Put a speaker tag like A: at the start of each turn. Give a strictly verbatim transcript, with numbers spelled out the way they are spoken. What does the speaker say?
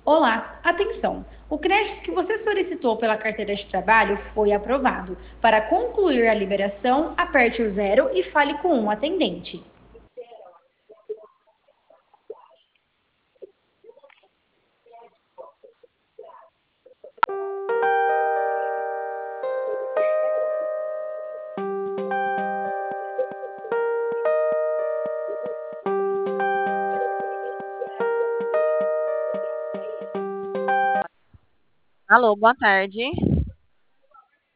A: Olá, atenção! O crédito que você solicitou pela carteira de trabalho foi aprovado. Para concluir a liberação, aperte o zero e fale com um atendente.
B: Alô, boa tarde.